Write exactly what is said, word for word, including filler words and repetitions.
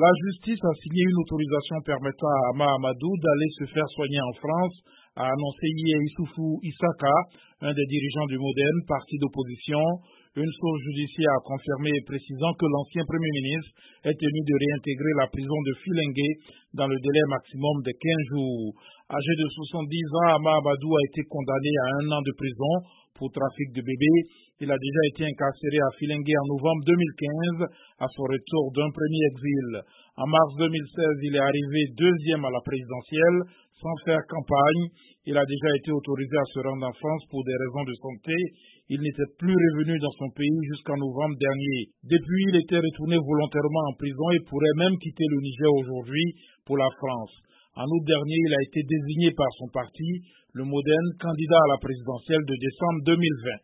La justice a signé une autorisation permettant à Hama Amadou d'aller se faire soigner en France, a annoncé hier Issoufou Issaka, un des dirigeants du Modène, parti d'opposition. Une source judiciaire a confirmé précisant que l'ancien Premier ministre est tenu de réintégrer la prison de Filengue dans le délai maximum de quinze jours. Âgé de soixante-dix ans, Hama Amadou a été condamné à un an de prison pour trafic de bébés. Il a déjà été incarcéré à Filengue en novembre deux mille quinze à son retour d'un premier exil. En mars deux mille seize, il est arrivé deuxième à la présidentielle sans faire campagne. Il a déjà été autorisé à se rendre en France pour des raisons de santé. Il n'était plus revenu dans son pays jusqu'en novembre dernier. Depuis, il était retourné volontairement en prison et pourrait même quitter le Niger aujourd'hui pour la France. En août dernier, il a été désigné par son parti, le Modène, candidat à la présidentielle de décembre deux mille vingt.